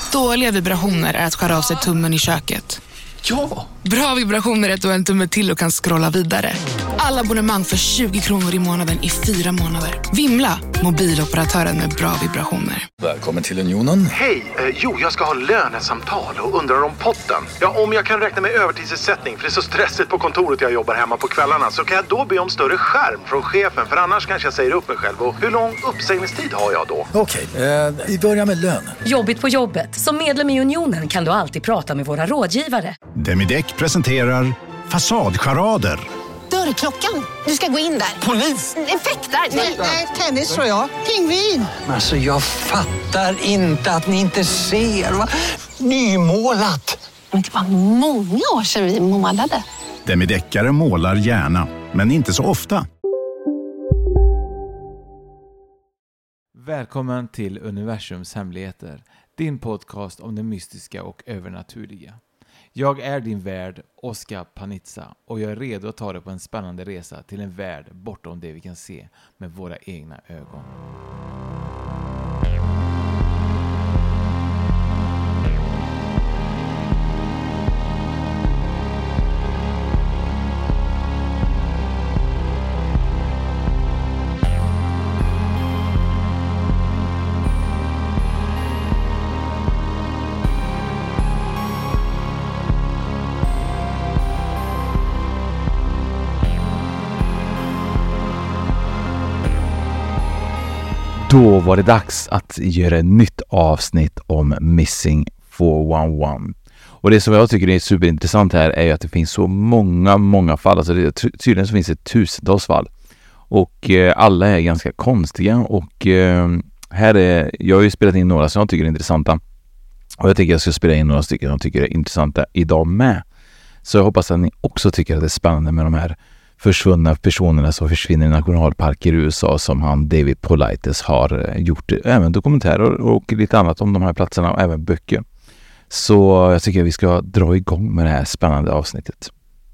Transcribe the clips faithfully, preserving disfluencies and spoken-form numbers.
Dåliga vibrationer är att skära av sig tummen i köket. Ja! Bra vibrationer är att du har en tumme till och kan scrolla vidare. Alla abonnemang för tjugo kronor i månaden i fyra månader. Vimla, mobiloperatören med bra vibrationer. Välkommen till Unionen. Hej, eh, jo jag ska ha lönesamtal och undrar om potten. Ja, om jag kan räkna med övertidsersättning för det är så stressigt på kontoret jag jobbar hemma på kvällarna. Så kan jag då be om större skärm från chefen, för annars kanske jag säger upp mig själv. Och hur lång uppsägningstid har jag då? Okej, eh, vi börjar med lön. Jobbigt på jobbet. Som medlem i Unionen kan du alltid prata med våra rådgivare. Demideck presenterar Fasadcharader. Dörrklockan. Du ska gå in där. Polis? Effektar? Nej, nej, tennis tror jag. Pingvin. Alltså jag fattar inte att ni inte ser. Va? Nymålat. Men det var många år sedan vi målade. Demideckare målar gärna, men inte så ofta. Välkommen till Universums hemligheter, din podcast om det mystiska och övernaturliga. Jag är din värd, Oskar Panizza, och jag är redo att ta dig på en spännande resa till en värld bortom det vi kan se med våra egna ögon. Då var det dags att göra ett nytt avsnitt om Missing fyrahundraelva. Och det som jag tycker är superintressant här är ju att det finns så många, många fall. Alltså det, tydligen så finns det tusentals fall. Och eh, alla är ganska konstiga. Och eh, här är, jag har ju spelat in några som jag tycker är intressanta. Och jag tycker jag ska spela in några stycken som jag tycker är intressanta idag med. Så jag hoppas att ni också tycker att det är spännande med de här försvunna personerna som försvinner i nationalparker i U S A, som han David Paulides har gjort även dokumentärer och lite annat om de här platserna och även böcker. Så jag tycker att vi ska dra igång med det här spännande avsnittet.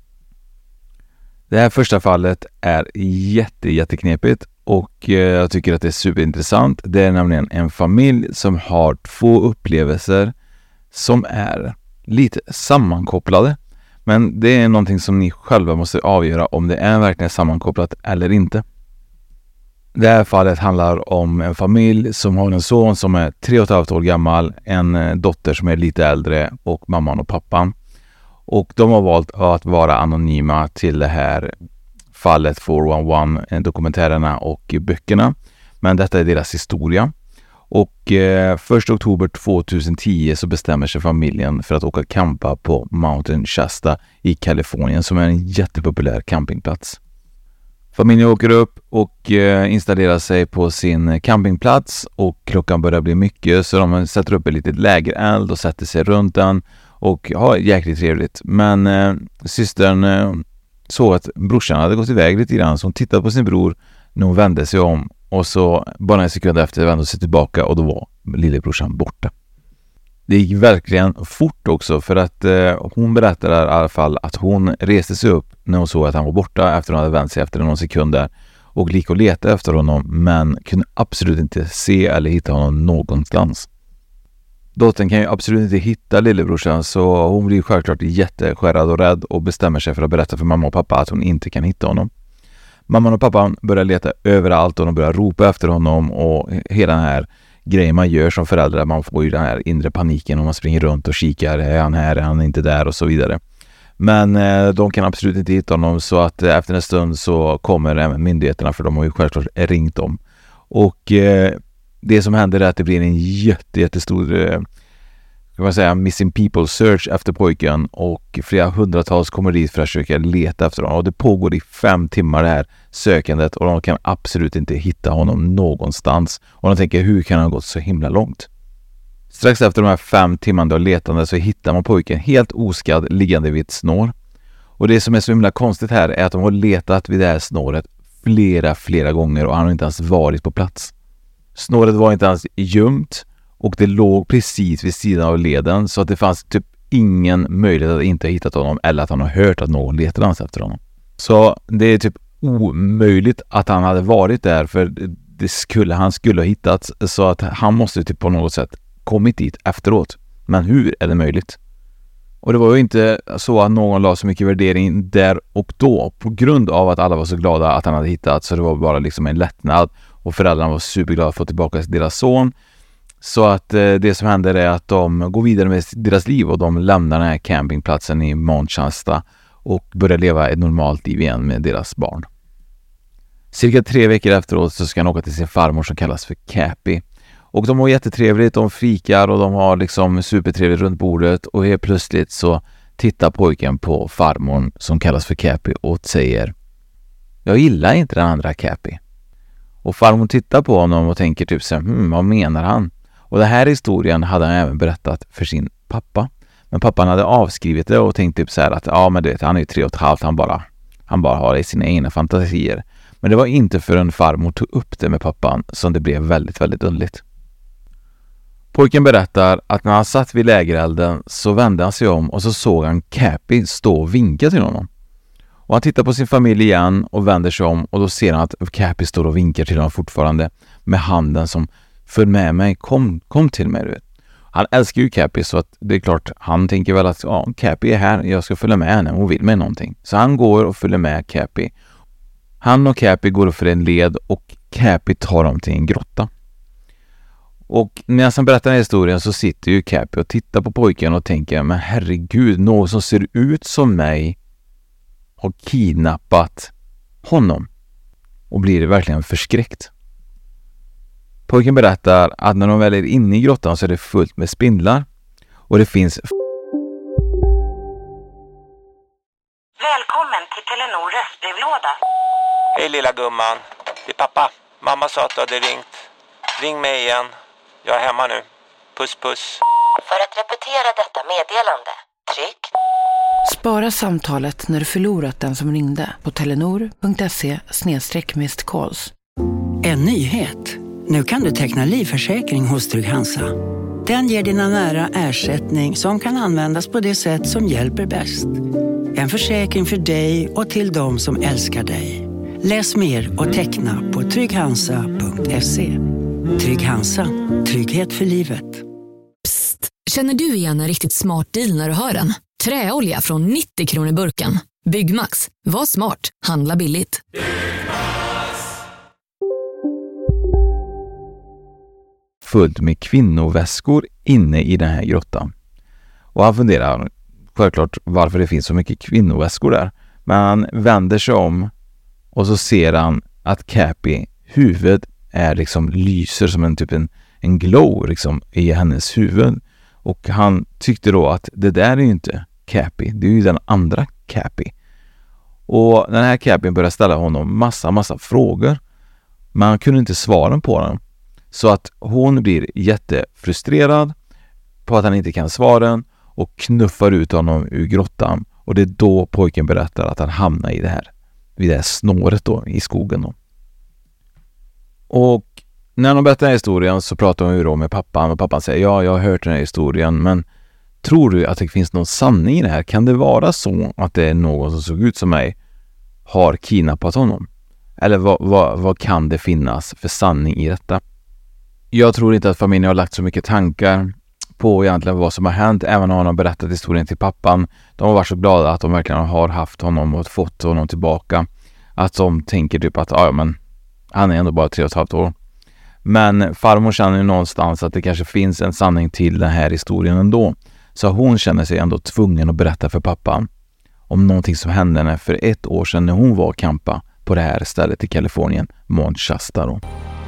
Det här första fallet är jätte, jätteknepigt och jag tycker att det är superintressant. Det är nämligen en familj som har två upplevelser som är lite sammankopplade. Men det är någonting som ni själva måste avgöra om det är verkligen sammankopplat eller inte. Det här fallet handlar om en familj som har en son som är tre och ett halvt år gammal, en dotter som är lite äldre och mamman och pappan. Och de har valt att vara anonyma till det här fallet fyrahundraelva, dokumentärerna och böckerna. Men detta är deras historia. Och eh, första oktober tjugohundratio så bestämmer sig familjen för att åka campa på Mountain Shasta i Kalifornien, som är en jättepopulär campingplats. Familjen åker upp och eh, installerar sig på sin campingplats och klockan börjar bli mycket, så de sätter upp ett litet lägereld och sätter sig runt den och har jäkligt trevligt. Men eh, systern eh, såg att brorsan hade gått iväg lite grann, så hon tittade på sin bror när hon vände sig om. Och så bara en sekund efter vände sig tillbaka och då var lillebrorsan borta. Det gick verkligen fort också, för att eh, hon berättar i alla fall att hon reste sig upp när hon såg att han var borta efter att hon hade vänt sig efter någon sekund där och gick och letade efter honom, men kunde absolut inte se eller hitta honom någonstans. Dottern kan ju absolut inte hitta lillebrorsan, så hon blir självklart jätteskärrad och rädd och bestämmer sig för att berätta för mamma och pappa att hon inte kan hitta honom. Mamman och pappan börjar leta överallt och de börjar ropa efter honom, och hela den här grejen man gör som förälder, man får ju den här inre paniken och man springer runt och kikar, är han här, är han inte där och så vidare. Men eh, de kan absolut inte hitta honom, så att eh, efter en stund så kommer även myndigheterna, för de har ju självklart ringt dem. Och eh, det som händer är att det blir en jätte, jättestor eh, kan man säga, missing people search efter pojken, och flera hundratals kommer dit för att försöka leta efter honom. Och det pågår i fem timmar det här sökandet, och de kan absolut inte hitta honom någonstans. Och de tänker, hur kan han ha gått så himla långt? Strax efter de här fem timmarna av letande så hittar man pojken helt oskadd liggande vid ett snår. Och det som är så himla konstigt här är att de har letat vid det här snåret flera, flera gånger, och han har inte ens varit på plats. Snåret var inte ens gömt. Och det låg precis vid sidan av leden, så att det fanns typ ingen möjlighet att inte ha hittat honom, eller att han har hört att någon letade hans efter honom. Så det är typ omöjligt att han hade varit där, för det skulle, han skulle ha hittats, så att han måste typ på något sätt kommit dit efteråt. Men hur är det möjligt? Och det var ju inte så att någon la så mycket värdering där och då på grund av att alla var så glada att han hade hittat, så det var bara liksom en lättnad och föräldrarna var superglada att få tillbaka deras son. Så att eh, det som händer är att de går vidare med deras liv och de lämnar den här campingplatsen i Mount Shasta och börjar leva ett normalt liv igen med deras barn. Cirka tre veckor efteråt så ska han åka till sin farmor som kallas för Cappy. Och de har jättetrevligt, de fikar och de har liksom supertrevligt runt bordet och helt plötsligt så tittar pojken på farmor som kallas för Cappy och säger: jag gillar inte den andra Cappy. Och farmor tittar på honom och tänker typ så här, hm, vad menar han? Och den här historien hade han även berättat för sin pappa. Men pappan hade avskrivit det och tänkt typ så här att ja men det, han är ju tre och ett halvt, han bara, han bara har i sina egna fantasier. Men det var inte förrän farmor tog upp det med pappan som det blev väldigt, väldigt underligt. Pojken berättar att när han satt vid lägerelden så vände han sig om och så såg han Cappy stå och vinka till honom. Och han tittar på sin familj igen och vänder sig om och då ser han att Cappy står och vinkar till honom fortfarande med handen som följ med mig, kom, kom till mig. Du vet. Han älskar ju Cappy så att det är klart, han tänker väl att ja, Cappy är här, jag ska följa med henne, hon vill mig någonting. Så han går och följer med Cappy. Han och Cappy går för en led och Cappy tar dem till en grotta. Och när han berättar den här historien så sitter ju Cappy och tittar på pojken och tänker, men herregud, någon som ser ut som mig har kidnappat honom. Och blir verkligen förskräckt. Pojken berättar att när de väl är inne i grottan så är det fullt med spindlar. Och det finns... Välkommen till Telenor röstbrevlåda. Hej lilla gumman. Det är pappa. Mamma sa att du hade ringt. Ring mig igen. Jag är hemma nu. Puss puss. För att repetera detta meddelande, tryck. Spara samtalet när du förlorat den som ringde på telenor.se snedstreck missed calls. En nyhet. Nu kan du teckna livförsäkring hos Trygg Hansa. Den ger dina nära ersättning som kan användas på det sätt som hjälper bäst. En försäkring för dig och till de som älskar dig. Läs mer och teckna på trygg hansa punkt se. Trygg Hansa. Trygghet för livet. Psst! Känner du igen en riktigt smart deal när du hör den? Träolja från nittio kronor burken. Byggmax. Var smart. Handla billigt. Fullt med kvinnoväskor inne i den här grottan. Och han funderar självklart varför det finns så mycket kvinnoväskor där. Men han vänder sig om och så ser han att Cappy huvud är liksom lyser som en typ en, en glow liksom i hennes huvud. Och han tyckte då att det där är ju inte Cappy, det är ju den andra Cappy. Och den här Cappy började ställa honom massa massa frågor. Men han kunde inte svara på dem. Så att hon blir jättefrustrerad på att han inte kan svaren och knuffar ut honom ur grottan. Och det är då pojken berättar att han hamnar i det här, vid det här snåret då, i skogen då. Och när de berättar den här historien så pratar de ju då med pappan och pappan säger ja, jag har hört den här historien, men tror du att det finns någon sanning i det här? Kan det vara så att det är någon som såg ut som mig har kidnappat honom? Eller vad, vad, vad kan det finnas för sanning i detta? Jag tror inte att familjen har lagt så mycket tankar på egentligen vad som har hänt, även om de har berättat historien till pappan. De har varit så glada att de verkligen har haft honom och fått honom tillbaka. Att de tänker typ att ja, men han är ändå bara tre och ett halvt år. Men farmor känner ju någonstans att det kanske finns en sanning till den här historien ändå. Så hon känner sig ändå tvungen att berätta för pappan om någonting som hände henne för ett år sedan när hon var och campa på det här stället i Kalifornien, Mount Shasta då.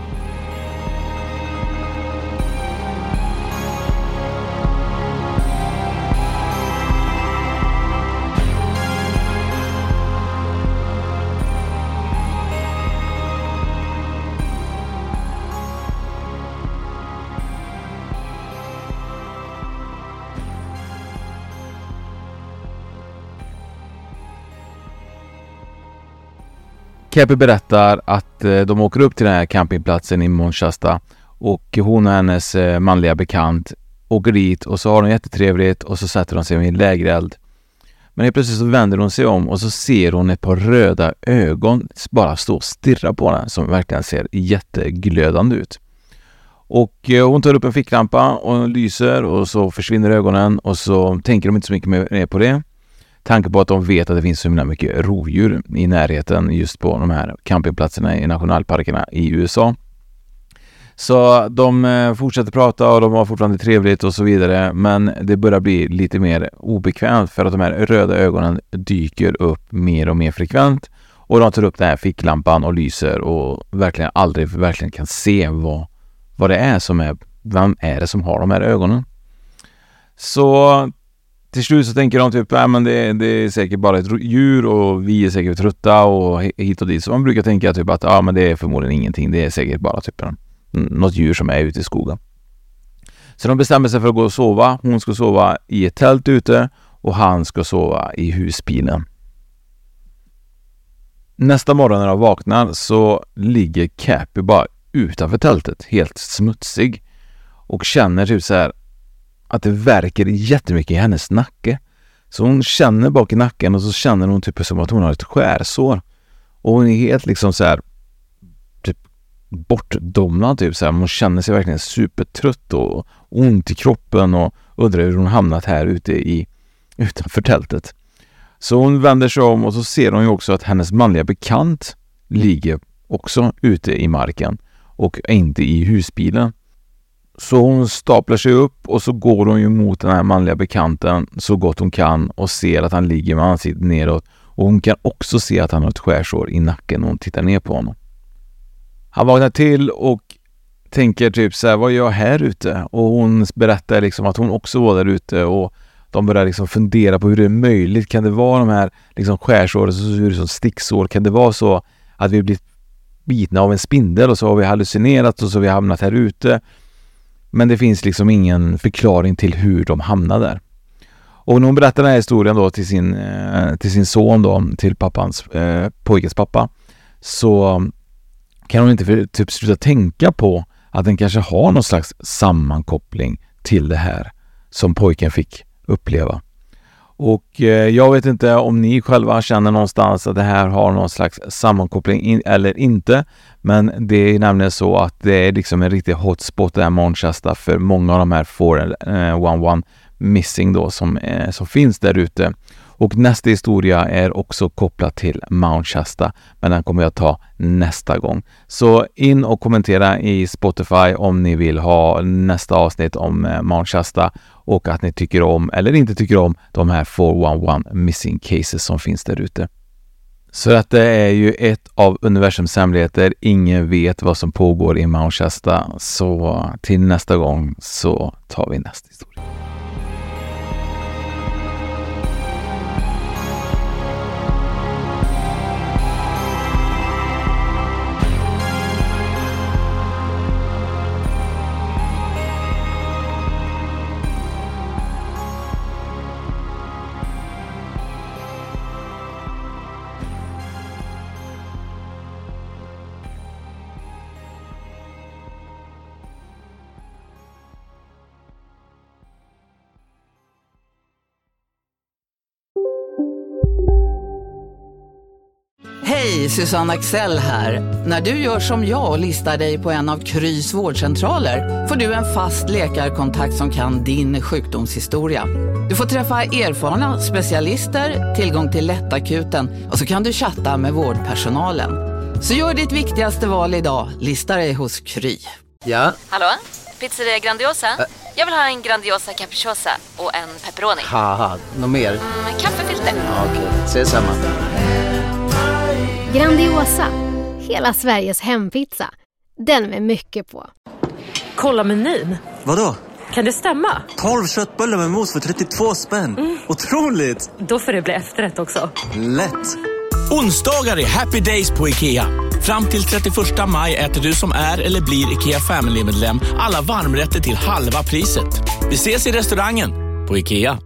Cappy berättar att de åker upp till den här campingplatsen i Mount Shasta och hon och hennes manliga bekant åker dit och så har de jättetrevligt och så sätter de sig vid en lägereld. Men helt plötsligt så vänder hon sig om och så ser hon ett par röda ögon bara stå och stirra på henne som verkligen ser jätteglödande ut. Och eh, hon tar upp en ficklampa och lyser och så försvinner ögonen och så tänker de inte så mycket mer på det. Tanke på att de vet att det finns så mycket rovdjur i närheten just på de här campingplatserna i nationalparkerna i U S A. Så de eh, fortsätter prata och de har fortfarande trevligt och så vidare, men det börjar bli lite mer obekvämt för att de här röda ögonen dyker upp mer och mer frekvent och de tar upp den här ficklampan och lyser och verkligen aldrig verkligen kan se vad, vad det är som är, vem är det som har de här ögonen. Så till slut så tänker de typ, ja men det, det är säkert bara ett djur och vi är säkert trötta och hit och dit. Så man brukar tänka typ att ja men det är förmodligen ingenting, det är säkert bara typ en något djur som är ute i skogen. Så de bestämmer sig för att gå och sova. Hon ska sova i ett tält ute och han ska sova i husbilen. Nästa morgon när de vaknar så ligger Cappy bara utanför tältet, helt smutsig, och känner typ så här att det verkar jättemycket i hennes nacke. Så hon känner bak i nacken och så känner hon typ som att hon har ett skärsår. Och hon är helt liksom så här bortdomnad typ så här. Hon känner sig verkligen supertrött och ont i kroppen och undrar hur hon hamnat här ute i utanför tältet. Så hon vänder sig om och så ser hon ju också att hennes manliga bekant ligger också ute i marken och inte i husbilen. Så hon staplar sig upp och så går hon ju mot den här manliga bekanten så gott hon kan och ser att han ligger med ansiktet neråt, och hon kan också se att han har ett skärsår i nacken när hon tittar ner på honom. Han vaknar till och tänker typ så här, vad gör jag här ute? Och hon berättar liksom att hon också var där ute och de börjar liksom fundera på hur det är möjligt. Kan det vara de här liksom skärsår, så ser det som sticksår? Kan det vara så att vi blivit bitna av en spindel och så har vi hallucinerat och så har vi hamnat här ute? Men det finns liksom ingen förklaring till hur de hamnade där. Och när hon berättar den här historien då till sin, eh, till sin son då, till pappans, eh, pojkens pappa, så kan hon inte för, typ sluta tänka på att den kanske har någon slags sammankoppling till det här som pojken fick uppleva. Och eh, jag vet inte om ni själva känner någonstans att det här har någon slags sammankoppling in, eller inte, men det är nämligen så att det är liksom en riktig hotspot där Manchester för många av de här fyra ett ett missing då som, eh, som finns där ute. Och nästa historia är också kopplad till Manchester, men den kommer jag ta nästa gång. Så in och kommentera i Spotify om ni vill ha nästa avsnitt om Manchester och att ni tycker om eller inte tycker om de här fyra ett ett missing cases som finns där ute. Så att det är ju ett av universums hemligheter. Ingen vet vad som pågår i Manchester. Så till nästa gång så tar vi nästa historia. Hej, Susanne Axel här. När du gör som jag och listar dig på en av Krys vårdcentraler får du en fast läkarkontakt som kan din sjukdomshistoria. Du får träffa erfarna specialister, tillgång till lättakuten och så kan du chatta med vårdpersonalen. Så gör ditt viktigaste val idag, lista dig hos Kry. Ja? Hallå? Pizzeria Grandiosa? Ä- Jag vill ha en Grandiosa capriciosa och en pepperoni. Haha, något mer? Mm, kaffefilter. Ja, okej, okay. Ses samma. Grandiosa, hela Sveriges hempizza. Den med mycket på. Kolla menyn. Vadå? Kan det stämma? tolv köttbullar med mos för trettiotvå spänn. Mm. Otroligt! Då får det bli efterrätt också. Lätt! Onsdagar är happy days på IKEA. Fram till trettioförsta maj äter du som är eller blir IKEA Family-medlem alla varmrätter till halva priset. Vi ses i restaurangen på IKEA.